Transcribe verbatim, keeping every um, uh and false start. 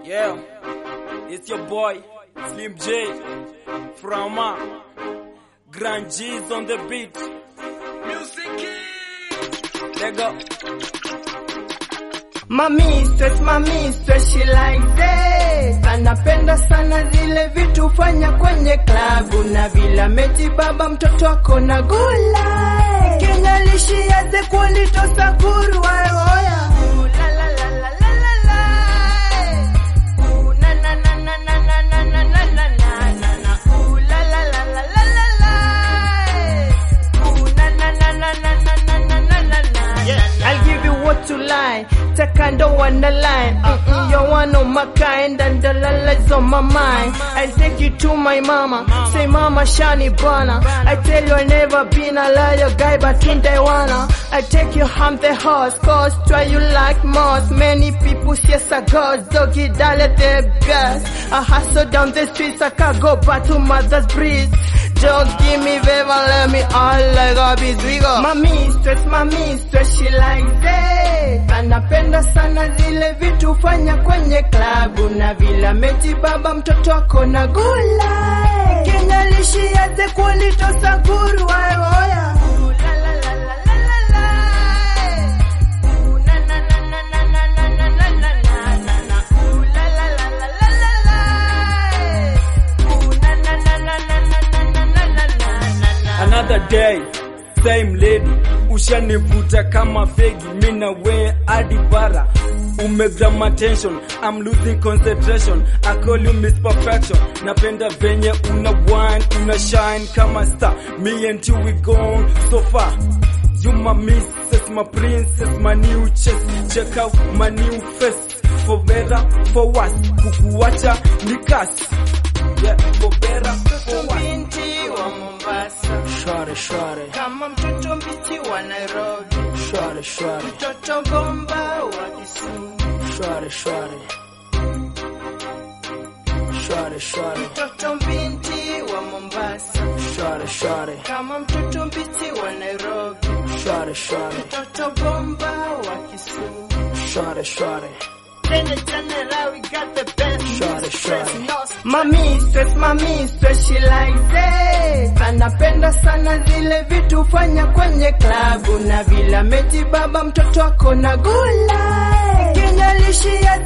Yeah, it's your boy Slim J from uh, Grand G's on the beat. Music, let go. My mistress, my mistress, she likes it. Anapenda sana zile vitu fanya kwenye klabu, na vila meti baba mtoto wako na gula. Kenya lishi ya ze kualito sakuru wa oya. La la la la la la la. Ooh na na na na na na na na na na na na. Ooh la la la la la la la. Ooh na na na na na na na na na na na. I'll give you what to like. Take and don't wanna lie. Mm-mm, you're one of my kind, and the lala's on my mind. I'll take you to my mama. Say mama shani bana. I tell you I never been a liar guy, but in wanna. I take you home the horse, cause try you like most. Many people yes I ghost, doggy dale the gas. I hustle down the streets, I can't go back to mother's breeze. Just give me favor, let me all like a big. My mistress, my mistress, she likes it. Anapenda sana zile vitu fanya kwenye klabu, na vila meti baba mtoto wako na gula. Kenya lishi ya ze kualito sakuru wa oya. La la la la la la la. Ooh na na na na na na na na na na na na. Ooh la la la la la la la. Ooh na na na na na na na na na na na. Another day, same lady, ushanivuta kama fegi, mina we adi bara. Umegrab my attention, I'm losing concentration. I call you Miss Perfection. Napenda venye una wine, una shine kama star. Me and you we gone so far. You my missus, my princess, my new chest. Check out my new face. For better, for worse, kukuwacha ni kasi. Yeah, for better, for worse. Binti wa Mombasa, Shawty, shawty, kama mtoto mbiti wa Nairobi, shawty, shawty, mtoto bomba wa Kisumu, shawty, shawty, shawty, shawty, mtoto binti wa Mombasa, shawty, shawty, kama mtoto mbiti wa Nairobi, shawty, shawty, mtoto bomba wa Kisumu. shawty, shawty. Tene tene we got the best. Shawty, shawty. My mistress, my mistress, she likes it. Anapenda sana zile vitu fanya kwenye klabu, na vila meti baba mtoto wako na gula. Kenya lishi ya